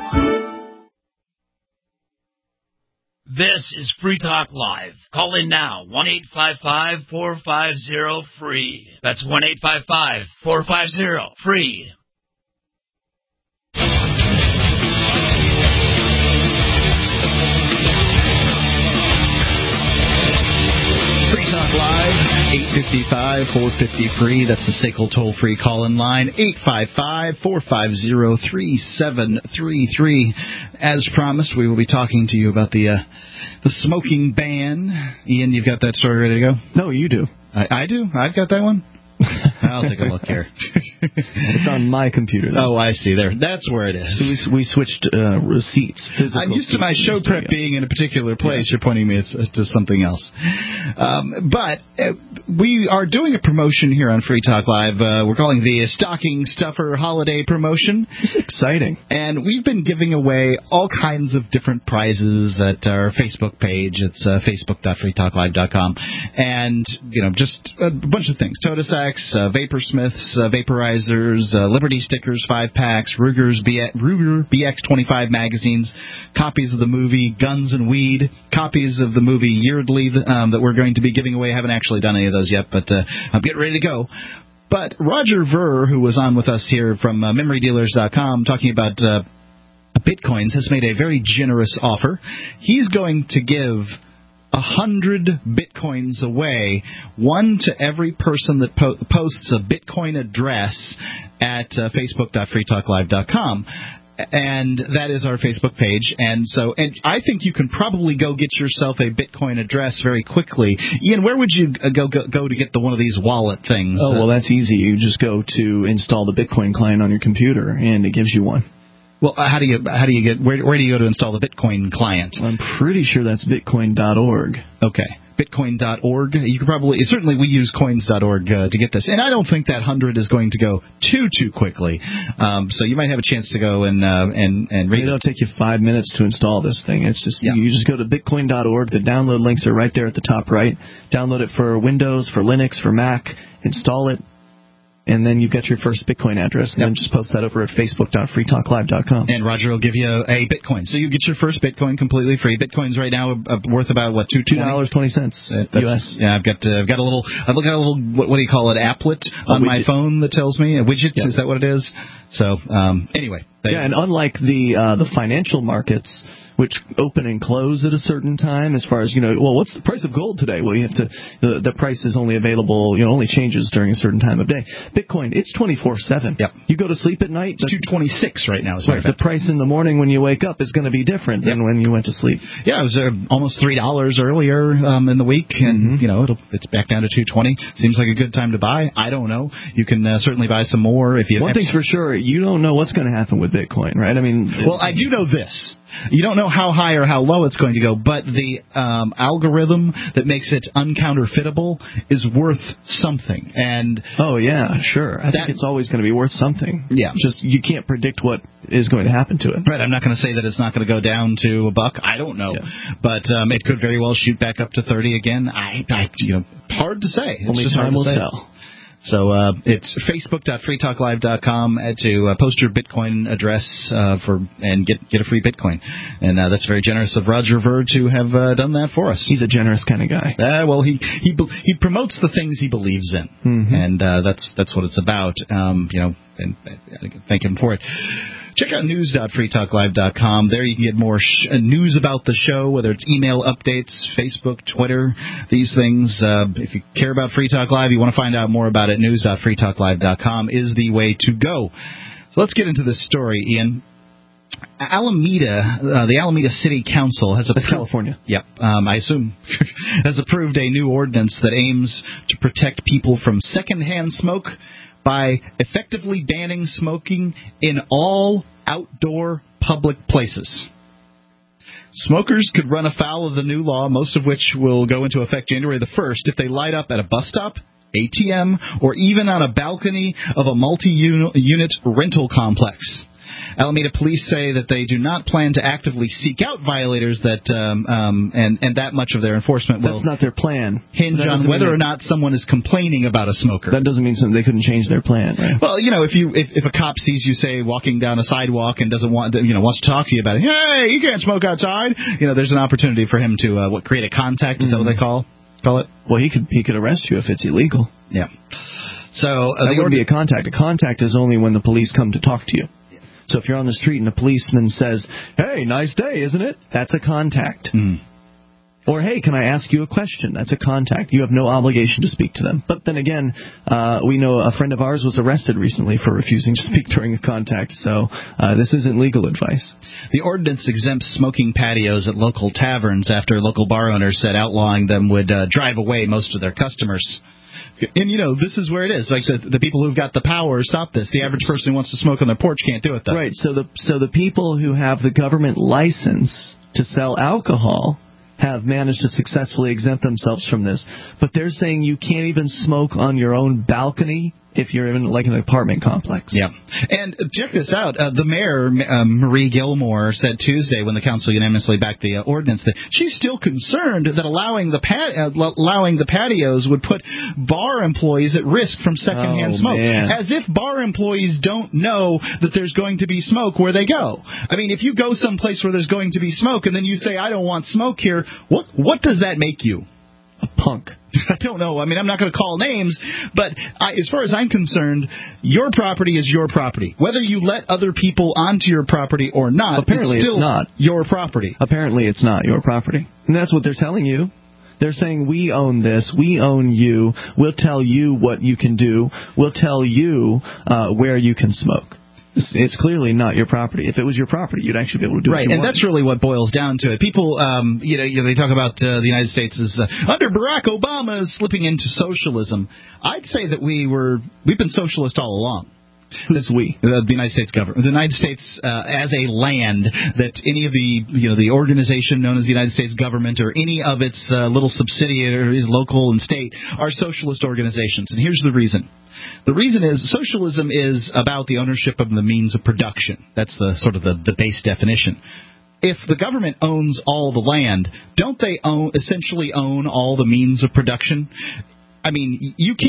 This is Free Talk Live. Call in now, one eight five five, four five zero, free. That's one eight five five, four five zero, free. Free Talk Live, eight five five, four five zero, free. That's the S A C L toll-free call-in line, eight five five, four five zero, three seven three three. As promised, we will be talking to you about the uh, the smoking ban. Ian, you've got that story ready to go? No, you do. I, I do? I've got that one? I'll take a look here. It's on my computer, though. Oh, I see. There, that's where it is. So we, we switched uh, receipts. I'm used to my show prep being in a particular place. Yeah. You're pointing me to something else. Um, but uh, we are doing a promotion here on Free Talk Live. Uh, we're calling the Stocking Stuffer Holiday Promotion. It's exciting. And we've been giving away all kinds of different prizes at our Facebook page. It's uh, facebook dot free talk live dot com. And, you know, just a bunch of things. Totasax, uh, Vaporsmiths, uh, vaporizers, uh, Liberty stickers, five packs, Ruger's B X, Ruger B X twenty-five magazines, copies of the movie Guns and Weed, copies of the movie Yeardley um, that we're going to be giving away. I haven't actually done any of those yet, but uh, I'm getting ready to go. But Roger Ver, who was on with us here from uh, memory dealers dot com talking about uh, Bitcoins, has made a very generous offer. He's going to give a hundred Bitcoins away, one to every person that po- posts a Bitcoin address at uh, facebook dot free talk live dot com. And that is our Facebook page. And so, and I think you can probably go get yourself a Bitcoin address very quickly. Ian, where would you go go, go to get the one of these wallet things? Oh, well, that's easy. You just go to install the Bitcoin client on your computer, and it gives you one. Well, how do you how do you get where where do you go to install the Bitcoin client? I'm pretty sure that's bitcoin dot org. Okay, bitcoin dot org. You could probably certainly we use coins dot org uh, to get this, and I don't think that hundred is going to go too too quickly. Um, so you might have a chance to go and uh, and and read. It'll take you five minutes to install this thing. It's just yeah. you just go to bitcoin dot org. The download links are right there at the top right. Download it for Windows, for Linux, for Mac. Install it. And then you've got your first Bitcoin address, and yep. then just post that over at facebook dot free talk live dot com. And Roger will give you a, a Bitcoin. So you get your first Bitcoin completely free. Bitcoin's right now uh, worth about, what, two dollars and twenty cents uh, U S? Yeah, I've got uh, I've got a little, I've got a little, what, what do you call it, applet on my phone that tells me, a widget, yep. Is that what it is? So um, anyway. They, yeah, and unlike the uh, the financial markets, which open and close at a certain time, as far as, you know, well, what's the price of gold today? Well, you have to, the, the price is only available, you know, only changes during a certain time of day. Bitcoin, it's twenty-four seven. Yep. You go to sleep at night. It's two twenty-six right now. Right, the price in the morning when you wake up is going to be different yep. than when you went to sleep. Yeah, it was uh, almost three dollars earlier um, in the week, and, mm-hmm. you know, it'll, it's back down to two twenty. Seems like a good time to buy. I don't know. You can uh, certainly buy some more if you... One thing's for sure, you don't know what's going to happen with Bitcoin, right? I mean... Well, I do know this. You don't know how high or how low it's going to go, but the um, algorithm that makes it uncounterfeitable is worth something. And oh yeah, sure. I that, think it's always going to be worth something. Yeah, just you can't predict what is going to happen to it. Right. I'm not going to say that it's not going to go down to a buck. I don't know, yeah. but um, it could very well shoot back up to thirty again. I, I you know, hard to say. It's Only just time hard will to say. tell. So uh, it's facebook dot free talk live dot com to uh, post your Bitcoin address uh, for and get get a free Bitcoin. And uh, that's very generous of Roger Ver to have uh, done that for us. He's a generous kind of guy. Uh, well, he he he promotes the things he believes in, mm-hmm. and uh, that's that's what it's about. Um, you know, and uh, thank him for it. Check out news dot free talk live dot com. There you can get more sh- news about the show, whether it's email updates, Facebook, Twitter, these things. Uh, if you care about Free Talk Live, you want to find out more about it, news dot free talk live dot com is the way to go. So let's get into this story, Ian. Alameda, uh, the Alameda City Council has approved, That's California. Yep, um, I assume has approved a new ordinance that aims to protect people from secondhand smoke by effectively banning smoking in all outdoor public places. Smokers could run afoul of the new law, most of which will go into effect January the first, if they light up at a bus stop, A T M, or even on a balcony of a multi-unit rental complex. Alameda police say that they do not plan to actively seek out violators that um, um, and, and that much of their enforcement will That's not their plan. hinge on whether or not someone is complaining about a smoker. That doesn't mean something they couldn't change their plan, right? Well, you know, if you if, if a cop sees you, say, walking down a sidewalk and doesn't want to, you know, wants to talk to you about it, hey, you can't smoke outside, you know, there's an opportunity for him to uh, what create a contact. Is mm-hmm. that what they call call it? Well, he could he could arrest you if it's illegal. Yeah. So uh, that wouldn't be a contact. A contact is only when the police come to talk to you. So if you're on the street and a policeman says, hey, nice day, isn't it? That's a contact. Mm. Or, hey, can I ask you a question? That's a contact. You have no obligation to speak to them. But then again, uh, we know a friend of ours was arrested recently for refusing to speak during a contact. So uh, this isn't legal advice. The ordinance exempts smoking patios at local taverns after local bar owners said outlawing them would uh, drive away most of their customers. And, you know, this is where it is. Like, the, the people who've got the power stop this. The average person who wants to smoke on their porch can't do it, though. Right. So the so the people who have the government license to sell alcohol have managed to successfully exempt themselves from this. But they're saying you can't even smoke on your own balcony if you're in, like, an apartment complex. Yeah. And check this out. Uh, the mayor, uh, Marie Gilmore, said Tuesday when the council unanimously backed the uh, ordinance that she's still concerned that allowing the pat- uh, allowing the patios would put bar employees at risk from secondhand oh, smoke. Man. As if bar employees don't know that there's going to be smoke where they go. I mean, if you go someplace where there's going to be smoke and then you say, I don't want smoke here, what what does that make you? A punk. I don't know. I mean, I'm not going to call names, but I, as far as I'm concerned, your property is your property. Whether you let other people onto your property or not, apparently it's still it's not your property. Apparently it's not your property. And that's what they're telling you. They're saying, we own this, we own you, we'll tell you what you can do, we'll tell you uh, where you can smoke. It's clearly not your property. If it was your property, you'd actually be able to do it. Right, and that's really what boils down to it. People, um, you know, they talk about uh, the United States as uh, under Barack Obama is slipping into socialism. I'd say that we were we've been socialist all along. Who's we? The United States government, the United States uh, as a land that any of the you know the organization known as the United States government or any of its uh, little subsidiaries, local and state, are socialist organizations. And here's the reason. The reason is socialism is about the ownership of the means of production. That's the sort of the, the base definition. If the government owns all the land, don't they own essentially own all the means of production? I mean, you can't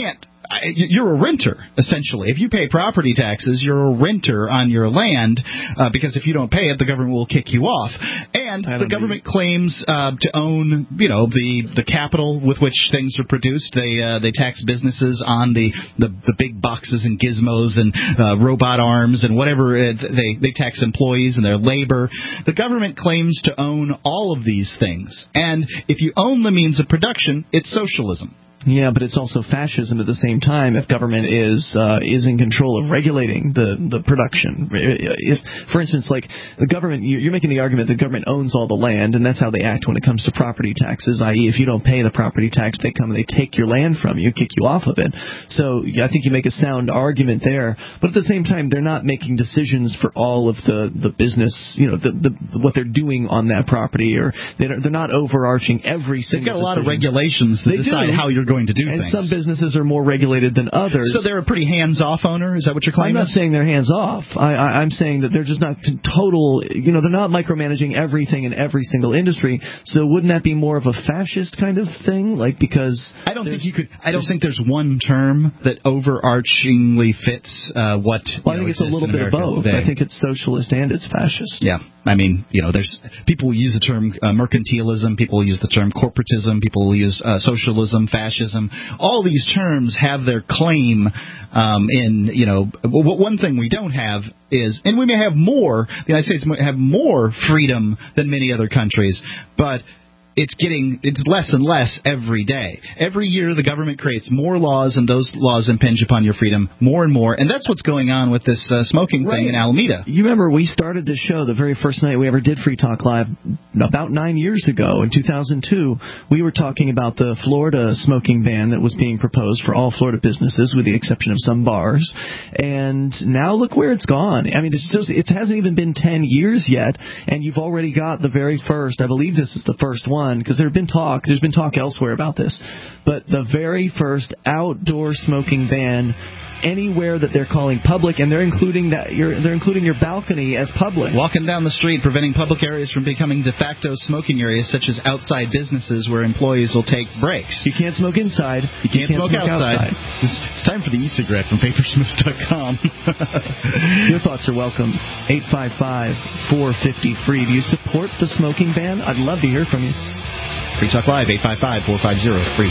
you're a renter, essentially. If you pay property taxes, you're a renter on your land, uh, because if you don't pay it, the government will kick you off. And the government claims uh, to own, you know, the, the capital with which things are produced. They uh, they tax businesses on the, the, the big boxes and gizmos and uh, robot arms and whatever. It, they, they tax employees and their labor. The government claims to own all of these things. And if you own the means of production, it's socialism. Yeah, but it's also fascism at the same time if government is uh, is in control of regulating the, the production. If, for instance, like the government, you're making the argument that government owns all the land, and that's how they act when it comes to property taxes, that is if you don't pay the property tax, they come and they take your land from you, kick you off of it. So I think you make a sound argument there. But at the same time, they're not making decisions for all of the, the business, you know, the, the what they're doing on that property, or they're, they're not overarching every single They've got a lot decision. of regulations to they decide do. how you're going to do and things. some businesses are more regulated than others. So they're a pretty hands-off owner? Is that what you're claiming? I'm not saying they're hands-off. I, I, I'm saying that they're just not total, you know, they're not micromanaging everything in every single industry. So wouldn't that be more of a fascist kind of thing? Like, because... I don't think you could, I don't think there's one term that overarchingly fits uh, what, well, I know, think it's a little bit of both. Today. I think it's socialist and it's fascist. Yeah. I mean, you know, there's people use the term uh, mercantilism, people use the term corporatism, people use uh, socialism, fascism. All these terms have their claim um, in, you know, w- one thing we don't have is, and we may have more, the United States might have more freedom than many other countries, but it's getting, it's less and less every day. Every year the government creates more laws, and those laws impinge upon your freedom more and more, and that's what's going on with this uh, smoking right. thing in Alameda. You remember we started this show the very first night we ever did Free Talk Live about nine years ago, in two thousand two. We were talking about the Florida smoking ban that was being proposed for all Florida businesses, with the exception of some bars, and now look where it's gone. I mean, it's just, it hasn't even been ten years yet, and you've already got the very first, I believe this is the first one, because there have been talk, there's been talk elsewhere about this, but the very first outdoor smoking ban anywhere that they're calling public, and they're including that you're, they're including your balcony as public. Walking down the street, preventing public areas from becoming de facto smoking areas, such as outside businesses where employees will take breaks. You can't smoke inside. You can't, you can't smoke, smoke outside. outside. It's, it's time for the e-cigarette from papersmiths dot com. Your thoughts are welcome. eight five five, four five zero, free. Do you support the smoking ban? I'd love to hear from you. Free Talk Live, eight five five, four five zero, free.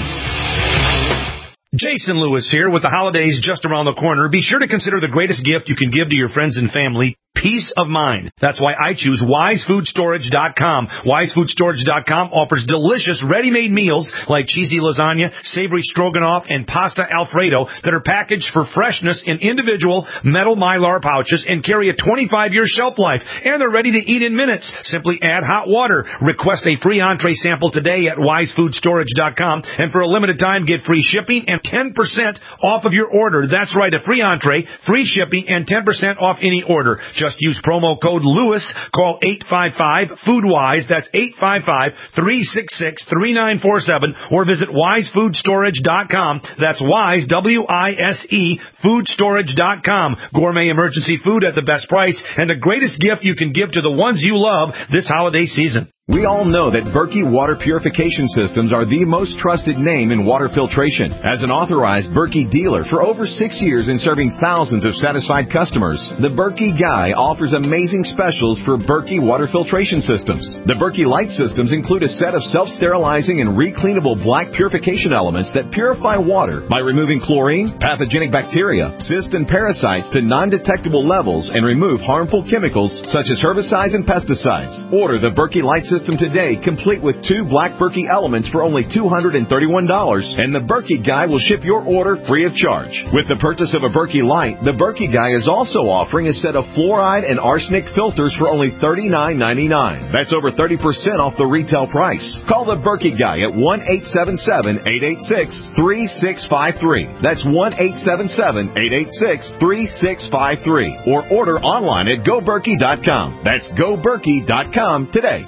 Jason Lewis here. With the holidays just around the corner, be sure to consider the greatest gift you can give to your friends and family: peace of mind. That's why I choose wise food storage dot com. wise food storage dot com offers delicious ready-made meals like cheesy lasagna, savory stroganoff, and pasta alfredo that are packaged for freshness in individual metal Mylar pouches and carry a twenty-five year shelf life. And they're ready to eat in minutes. Simply add hot water. Request a free entree sample today at wise food storage dot com. And for a limited time, get free shipping and ten percent off of your order. That's right, a free entree, free shipping, and ten percent off any order. Just use promo code Lewis. Call eight five five, food wise. That's eight five five, three six six, three nine four seven. Or visit wise food storage dot com. That's Wise, W I S E, food storage dot com. Gourmet emergency food at the best price, and the greatest gift you can give to the ones you love this holiday season. We all know that Berkey Water Purification Systems are the most trusted name in water filtration. As an authorized Berkey dealer for over six years and serving thousands of satisfied customers, the Berkey Guy offers amazing specials for Berkey Water Filtration Systems. The Berkey Light Systems include a set of self-sterilizing and recleanable black purification elements that purify water by removing chlorine, pathogenic bacteria, cysts, and parasites to non-detectable levels and remove harmful chemicals such as herbicides and pesticides. Order the Berkey Light System System today, complete with two black Berkey elements for only two hundred thirty-one dollars, and the Berkey Guy will ship your order free of charge. With the purchase of a Berkey Light, the Berkey Guy is also offering a set of fluoride and arsenic filters for only thirty-nine ninety-nine. That's over thirty percent off the retail price. Call the Berkey Guy at one eight seven seven, eight eight six, three six five three. That's one eight seven seven, eight eight six, three six five three. Or order online at go berkey dot com. That's go berkey dot com today.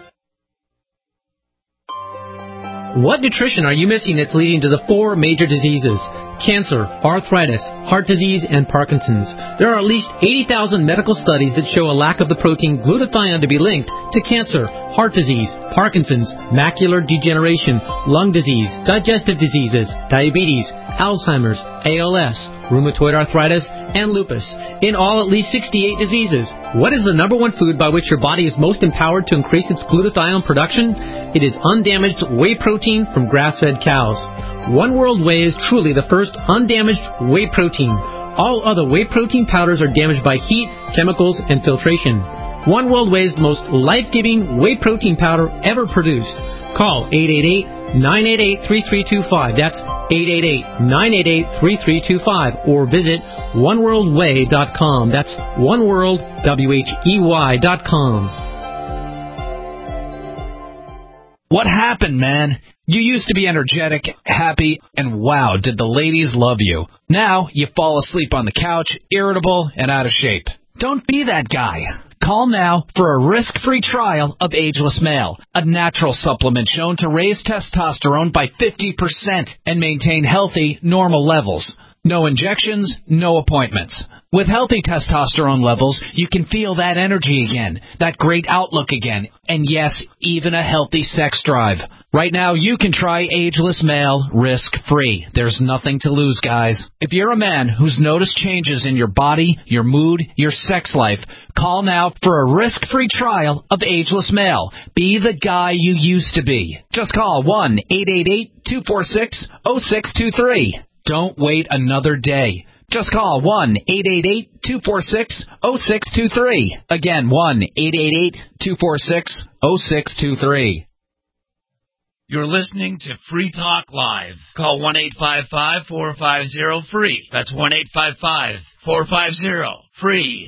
What nutrition are you missing that's leading to the four major diseases? cancer, arthritis, heart disease, and Parkinson's. There are at least eighty thousand medical studies that show a lack of the protein glutathione to be linked to cancer, heart disease, Parkinson's, macular degeneration, lung disease, digestive diseases, diabetes, Alzheimer's, A L S, rheumatoid arthritis, and lupus. In all, at least sixty-eight diseases. What is the number one food by which your body is most empowered to increase its glutathione production? It is undamaged whey protein from grass-fed cows. One World Whey is truly the first undamaged whey protein. All other whey protein powders are damaged by heat, chemicals, and filtration. One World Whey is the most life-giving whey protein powder ever produced. Call eight eight eight, nine eight eight, three three two five. That's eight eight eight, nine eight eight, three three two five. Or visit one world whey dot com. That's oneworld, W H E Y dot com. What happened, man? You used to be energetic, happy, and wow, did the ladies love you. Now you fall asleep on the couch, irritable, and out of shape. Don't be that guy. Call now for a risk-free trial of Ageless Male, a natural supplement shown to raise testosterone by fifty percent and maintain healthy, normal levels. No injections, no appointments. With healthy testosterone levels, you can feel that energy again, that great outlook again, and yes, even a healthy sex drive. Right now, you can try Ageless Male risk-free. There's nothing to lose, guys. If you're a man who's noticed changes in your body, your mood, your sex life, call now for a risk-free trial of Ageless Male. Be the guy you used to be. Just call one eight eight eight, two four six, zero six two three. Don't wait another day. Just call one eight eight eight, two four six, zero six two three. Again, one eight eight eight, two four six, zero six two three. You're listening to Free Talk Live. Call one eight five five, four five zero, free. That's one eight five five, four five zero, free.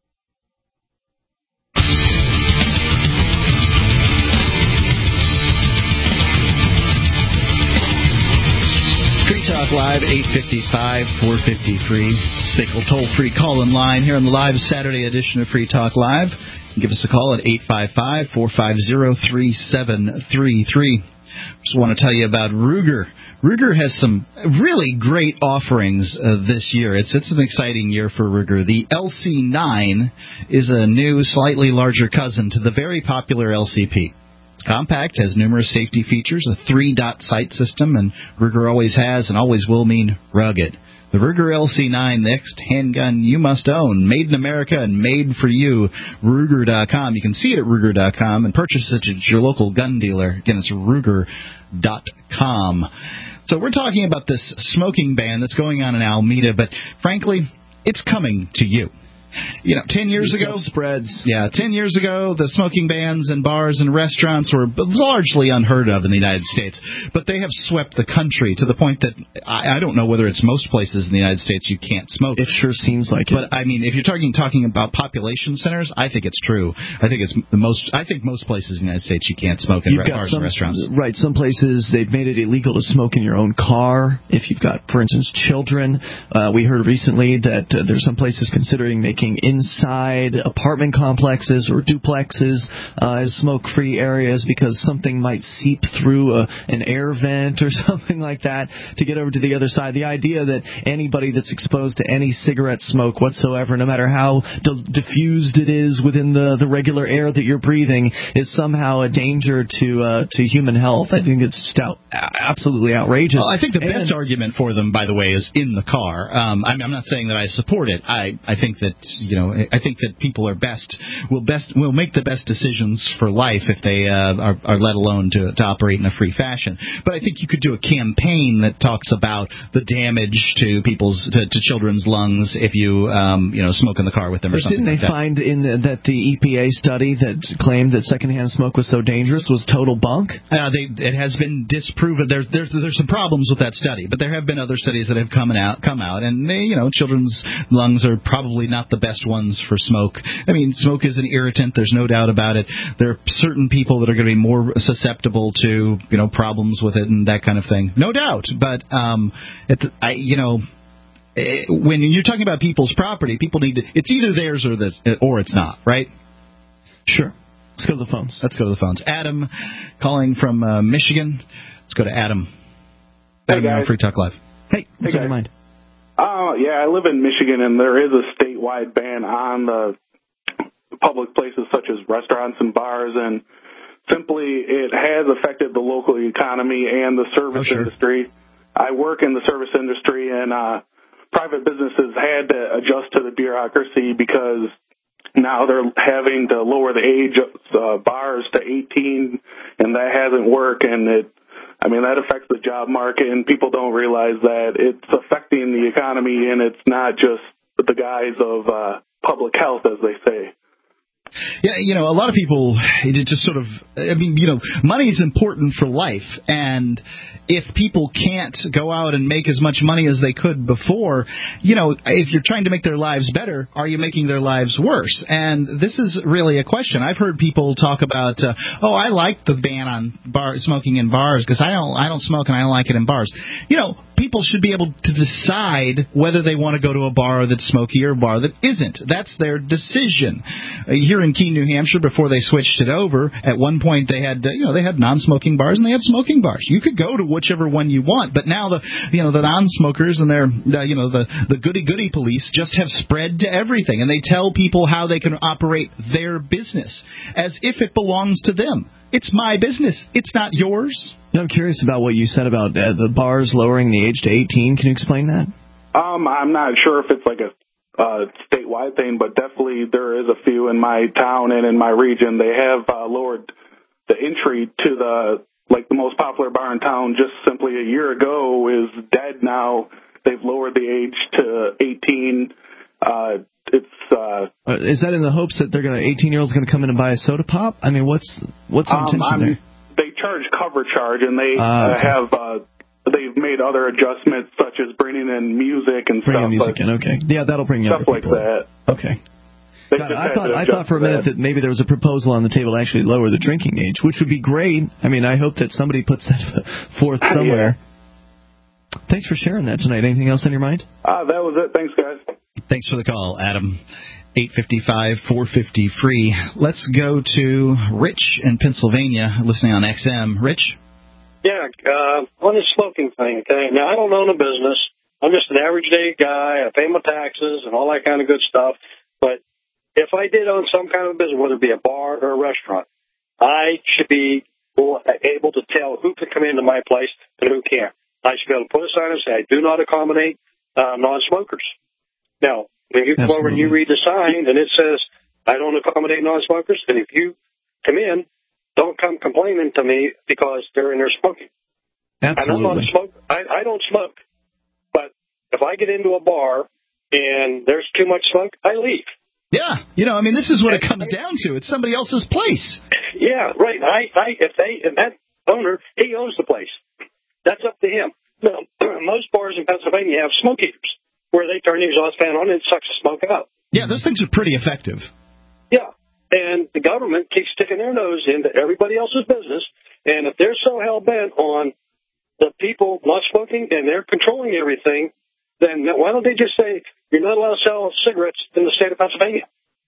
Free Talk Live, eight five five, four five zero, free. S A C L toll-free call-in line here on the live Saturday edition of Free Talk Live. Give us a call at eight five five, four five zero, three seven three three. Just want to tell you about Ruger. Ruger has some really great offerings uh, this year. It's it's an exciting year for Ruger. The L C nine is a new, slightly larger cousin to the very popular L C P. It's compact, has numerous safety features, a three-dot sight system, and Ruger always has and always will mean rugged. The Ruger L C nine, next handgun you must own. Made in America and made for you. Ruger dot com. You can see it at Ruger dot com and purchase it at your local gun dealer. Again, it's Ruger dot com. So we're talking about this smoking ban that's going on in Alameda, but frankly, it's coming to you. You know, ten years ago, spreads. Yeah, ten years ago, the smoking bans in bars and restaurants were largely unheard of in the United States. But they have swept the country to the point that I, I don't know whether it's most places in the United States you can't smoke. It sure seems like but, it. But I mean, if you're talking talking about population centers, I think it's true. I think it's the most. I think most places in the United States you can't smoke in You've bars some, and restaurants. Right. Some places they've made it illegal to smoke in your own car. If you've got, for instance, children. Uh, we heard recently that uh, there's some places considering making inside apartment complexes or duplexes uh, as smoke-free areas because something might seep through a, an air vent or something like that to get over to the other side. The idea that anybody that's exposed to any cigarette smoke whatsoever, no matter how di- diffused it is within the, the regular air that you're breathing, is somehow a danger to uh, to human health. I think it's just out, absolutely outrageous. Well, I think the and, best argument for them, by the way, is in the car. Um, I'm, I'm not saying that I support it. I, I think that, you know, I think that people are best will best will make the best decisions for life if they uh, are, are let alone to, to operate in a free fashion. But I think you could do a campaign that talks about the damage to people's to, to children's lungs if you um, you know smoke in the car with them or but something. Didn't like they that. find in the, that the E P A study that claimed that secondhand smoke was so dangerous was total bunk? Uh, they, it has been disproven. There's there's there's some problems with that study, but there have been other studies that have come out come out, and they, you know children's lungs are probably not the best ones for smoke. I mean, smoke is an irritant. There's no doubt about it. There are certain people that are going to be more susceptible to, you know, problems with it and that kind of thing. No doubt. But, um, it, I, you know, it, when you're talking about people's property, people need to, it's either theirs or the, or it's not, right? Sure. Let's go to the phones. Let's go to the phones. Adam calling from uh, Michigan. Let's go to Adam. Hey, Adam, guys. you're on Free Talk Live. Hey, what's hey on your mind? Uh, yeah, I live in Michigan, and there is a statewide ban on the public places such as restaurants and bars, and simply it has affected the local economy and the service oh, sure. industry. I work in the service industry, and uh, private businesses had to adjust to the bureaucracy because now they're having to lower the age of uh, bars to eighteen, and that hasn't worked, and it I mean, that affects the job market, and people don't realize that it's affecting the economy, and it's not just the guise of uh, public health, as they say. Yeah, you know, a lot of people it just sort of, I mean, you know, money is important for life, and if people can't go out and make as much money as they could before, you know, if you're trying to make their lives better, are you making their lives worse? And this is really a question. I've heard people talk about, uh, oh, I like the ban on bar smoking in bars because I don't, I don't smoke and I don't like it in bars. You know, people should be able to decide whether they want to go to a bar that's smoky or a bar that isn't. That's their decision. Uh, here in Keene, New Hampshire, before they switched it over, at one point they had, uh, you know, they had non-smoking bars and they had smoking bars. You could go to whichever one you want, but now the, you know, the non-smokers and their, the, you know, the the goody-goody police just have spread to everything, and they tell people how they can operate their business as if it belongs to them. It's my business. It's not yours. I'm curious about what you said about uh, the bars lowering the age to eighteen. Can you explain that? Um, I'm not sure if it's like a uh, statewide thing, but definitely there is a few in my town and in my region. They have uh, lowered the entry to the, like the most popular bar in town just simply a year ago is dead now. They've lowered the age to eighteen. Uh, it's uh, uh, is that in the hopes that they're going to eighteen-year-olds going to come in and buy a soda pop? I mean, what's what's the intention um, there? They charge cover charge, and they uh, uh, okay. have uh, they've made other adjustments such as bringing in music and bringing stuff. music in, okay, yeah, that'll bring stuff like that. In. Okay. God, I thought I thought for a minute that. that maybe there was a proposal on the table to actually lower the drinking age, which would be great. I mean, I hope that somebody puts that forth somewhere. Yeah. Thanks for sharing that tonight. Anything else on your mind? Uh, that was it. Thanks, guys. Thanks for the call, Adam. eight five five, four five zero, free. Let's go to Rich in Pennsylvania, listening on X M. Rich? Yeah, uh, on this smoking thing, okay? Now, I don't own a business. I'm just an average day guy. I pay my taxes and all that kind of good stuff. But if I did own some kind of business, whether it be a bar or a restaurant, I should be able to tell who can come into my place and who can't. I should be able to put a sign and say, I do not accommodate uh, non-smokers. Now, when you come Absolutely. over and you read the sign and it says, I don't accommodate non-smokers, and if you come in, don't come complaining to me because they're in there smoking. Absolutely. I don't smoke. I, I don't smoke. But if I get into a bar and there's too much smoke, I leave. Yeah. You know, I mean, this is what it comes down to. It's somebody else's place. Yeah, right. I, I, if they, and that owner, he owns the place. That's up to him. Now, most bars in Pennsylvania have smoke heaters where they turn the exhaust fan on and it sucks the smoke out. Yeah, those things are pretty effective. Yeah, and the government keeps sticking their nose into everybody else's business, and if they're so hell-bent on the people not smoking and they're controlling everything, then why don't they just say, you're not allowed to sell cigarettes in the state of Pennsylvania?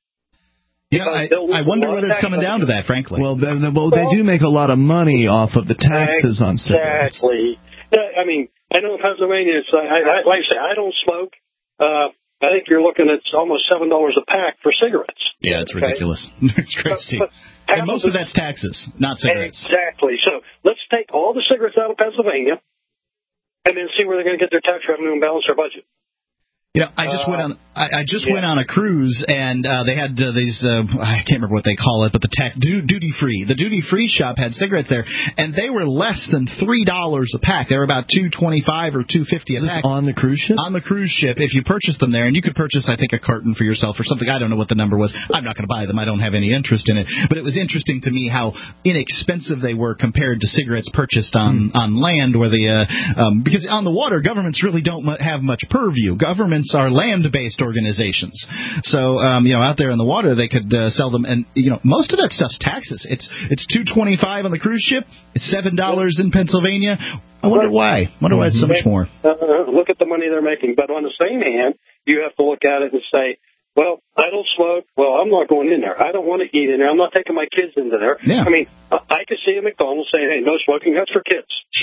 You know, I, I wonder whether it's coming down to that, frankly. Well, they, well, they do make a lot of money off of the taxes on cigarettes. Exactly. I mean, I know in Pennsylvania, it's, I, I, like I say, I don't smoke. Uh, I think you're looking at almost seven dollars a pack for cigarettes. Yeah, it's okay? ridiculous. It's crazy. But, but and most of, the, of that's taxes, not cigarettes. Exactly. So let's take all the cigarettes out of Pennsylvania and then see where they're going to get their tax revenue and balance their budget. You know, I just uh, went on. I, I just yeah. went on a cruise, and uh, they had uh, these. Uh, I can't remember what they call it, but the tax du- duty free. The duty free shop had cigarettes there, and they were less than three dollars a pack. They were about two twenty five or two fifty a pack on the cruise ship. On the cruise ship, if you purchased them there, and you could purchase, I think, a carton for yourself or something. I don't know what the number was. I'm not going to buy them. I don't have any interest in it. But it was interesting to me how inexpensive they were compared to cigarettes purchased on mm. on land, where the uh, um, because on the water, governments really don't have much purview. Governments are land-based organizations. So, um, you know, out there in the water, they could uh, sell them. And, you know, most of that stuff's taxes. It's it's two twenty-five on the cruise ship. It's seven dollars in Pennsylvania. I wonder why. I wonder why it's so much more. Uh, look at the money they're making. But on the same hand, you have to look at it and say, well, I don't smoke. Well, I'm not going in there. I don't want to eat in there. I'm not taking my kids into there. Yeah. I mean, I could see a McDonald's saying, hey, no smoking. That's for kids. Sure.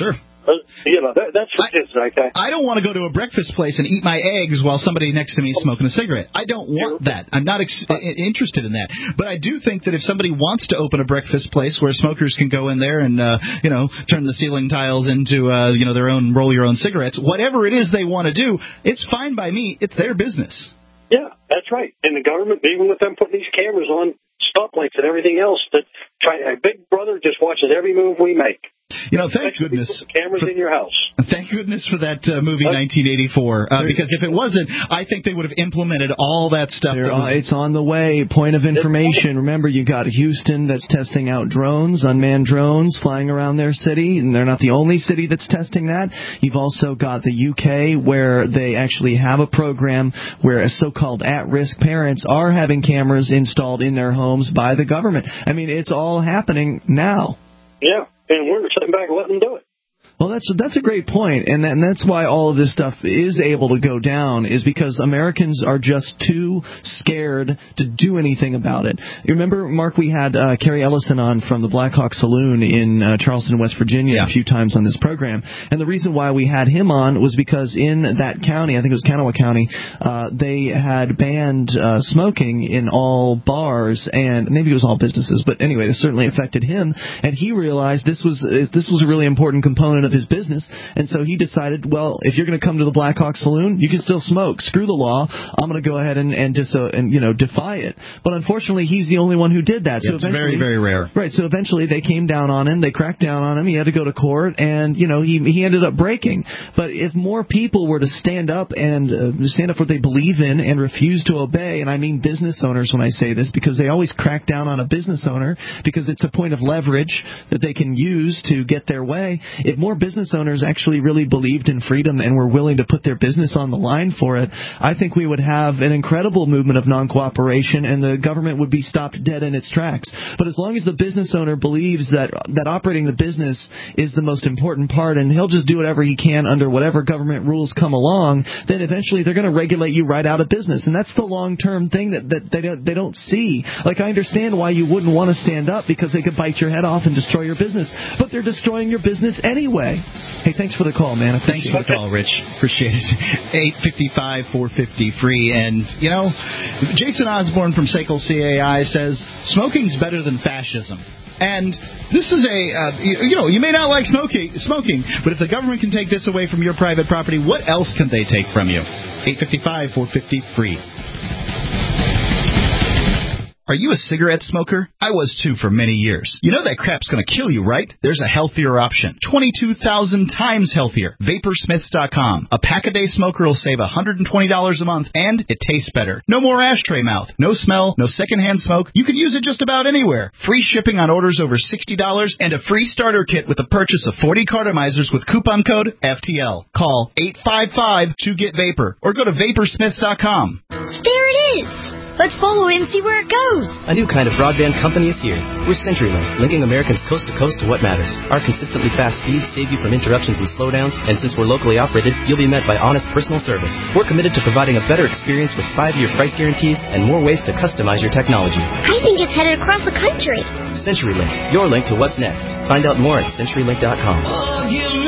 Uh, you know, that, that's for kids, okay? I don't want to go to a breakfast place and eat my eggs while somebody next to me is smoking a cigarette. I don't want that. I'm not ex- interested in that. But I do think that if somebody wants to open a breakfast place where smokers can go in there and, uh, you know, turn the ceiling tiles into, uh, you know, their own roll your own cigarettes, whatever it is they want to do, it's fine by me. It's their business. Yeah, that's right. And the government, even with them putting these cameras on stoplights and everything else, that try, a Big Brother just watches every move we make. You know, thank goodness. Cameras in your house. Thank goodness for that uh, movie nineteen eighty-four, uh, because if it wasn't, I think they would have implemented all that stuff. That was... It's on the way. Point of information. Remember, you got Houston that's testing out drones, unmanned drones flying around their city, and they're not the only city that's testing that. You've also got the U K, where they actually have a program where so-called at-risk parents are having cameras installed in their homes by the government. I mean, it's all happening now. Yeah. And we're sitting back and letting them do it. Well, that's that's a great point, and, that, and that's why all of this stuff is able to go down, is because Americans are just too scared to do anything about it. You remember, Mark, we had uh, Kerry Ellison on from the Black Hawk Saloon in uh, Charleston, West Virginia, yeah. a few times on this program, and the reason why we had him on was because in that county, I think it was Kanawha County, uh, they had banned uh, smoking in all bars, and maybe it was all businesses, but anyway, it certainly affected him, and he realized this was this was a really important component of his business, and so he decided, well, if you're going to come to the Black Hawk Saloon, you can still smoke. Screw the law. I'm going to go ahead and and, dis- uh, and you know defy it. But unfortunately, he's the only one who did that. Yeah, so it's very, very rare. Right. So eventually, they came down on him. They cracked down on him. He had to go to court, and you know he he ended up breaking. But if more people were to stand up and uh, stand up for what they believe in and refuse to obey, and I mean business owners when I say this, because they always crack down on a business owner because it's a point of leverage that they can use to get their way. If more business owners actually really believed in freedom and were willing to put their business on the line for it, I think we would have an incredible movement of non-cooperation, and the government would be stopped dead in its tracks. But as long as the business owner believes that that operating the business is the most important part, and he'll just do whatever he can under whatever government rules come along, then eventually they're going to regulate you right out of business. And that's the long-term thing that, that they don't they don't see. Like, I understand why you wouldn't want to stand up, because they could bite your head off and destroy your business, but they're destroying your business anyway. Hey, thanks for the call, man. Thanks for the call, Rich. Appreciate it. eight five five, four five zero, free. And, you know, Jason Osborne from SACL C A I says, smoking's better than fascism. And this is a, uh, you, you know, you may not like smoking, smoking, but if the government can take this away from your private property, what else can they take from you? eight five five, four five zero, free. Are you a cigarette smoker? I was too for many years. You know that crap's going to kill you, right? There's a healthier option. twenty-two thousand times healthier. Vapor Smiths dot com. A pack-a-day smoker will save one hundred twenty dollars a month, and it tastes better. No more ashtray mouth. No smell. No secondhand smoke. You can use it just about anywhere. Free shipping on orders over sixty dollars, and a free starter kit with the purchase of forty cartomizers with coupon code F T L. Call eight five five to get vapor, or go to Vapor Smiths dot com. There it is! Let's follow it and see where it goes. A new kind of broadband company is here. We're CenturyLink, linking Americans coast to coast to what matters. Our consistently fast speeds save you from interruptions and slowdowns, and since we're locally operated, you'll be met by honest personal service. We're committed to providing a better experience with five-year price guarantees and more ways to customize your technology. I think it's headed across the country. CenturyLink, your link to what's next. Find out more at CenturyLink dot com.